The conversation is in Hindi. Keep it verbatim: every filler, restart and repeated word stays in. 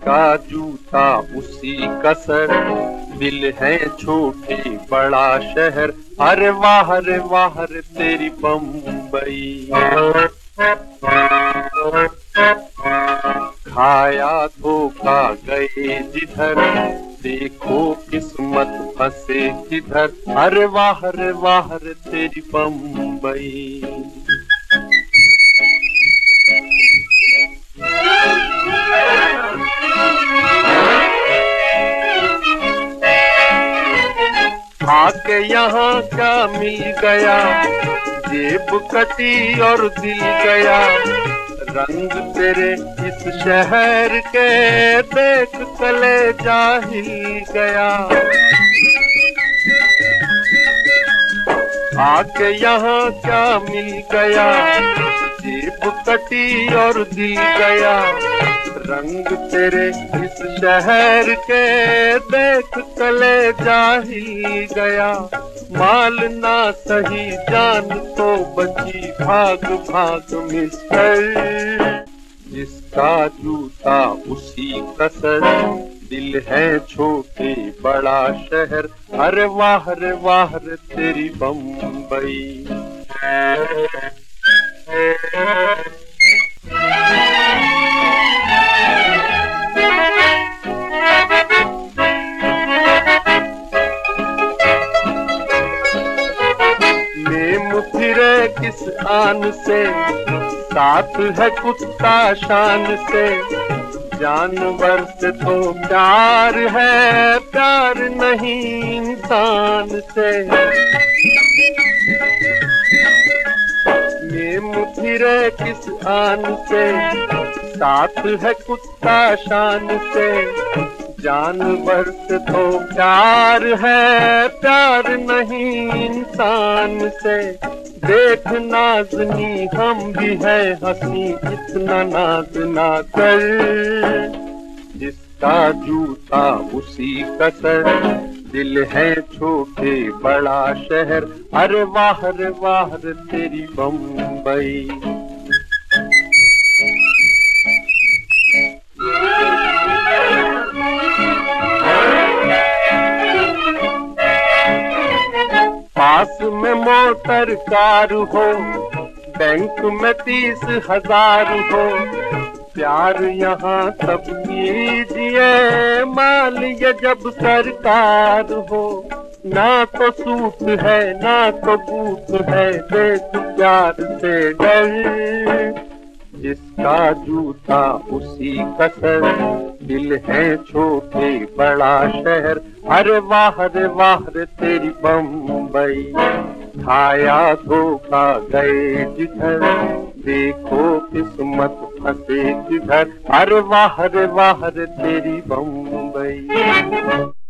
जिसका जूता उसी कसर, दिल है छोटे बड़ा शहर, अरे वाह रे वाह रे तेरी बम्बई। खाया धोखा गए जिधर, देखो किस्मत फंसे किधर, अरे वाह रे वाह रे तेरी बम्बई। आके यहाँ क्या मिल गया, जेब कटी और दिल गया, रंग तेरे इस शहर के देख कलेजा हिल गया। आके यहाँ क्या मिल गया, जेब कटी और दिल गया, रंग तेरे इस शहर के देख कलेजा हिल गया। माल ना सही जान तो बची भाग भाग मिस्टर, जिसका जूता उसी कसर, दिल है छोटे बड़ा शहर, अरे वाह रे वाह रे तेरी बम्बई। नेम फिरे किस आन से, साथ है कुत्ता शान से, जानवर से तो प्यार है, प्यार नहीं इंसान से। नेम फिरे किस आन से, साथ है कुत्ता शान से, जानवर से तो प्यार है, प्यार नहीं इंसान से। देख नाज़नी हम भी है हंसी, इतना नाज ना कर, जिसका जूता उसी कसर, दिल है छोटे बड़ा शहर, अरे वाह रे वाह रे तेरी बम्बई। पास में मोटर कार हो, बैंक में तीस हजार हो, प्यार यहाँ सब कीजिए, माल ये जब सरकार हो। ना तो सूट है ना तो बूट है, देख प्यार से डर, जिसका जूता उसी कसर, दिल है छोटे बड़ा शहर, अरे वाह रे वाह रे तेरी बम्बई। खाया धोखा गए जिधर, देखो किस्मत फंसे किधर, अरे वाह रे वाह रे तेरी बम्बई।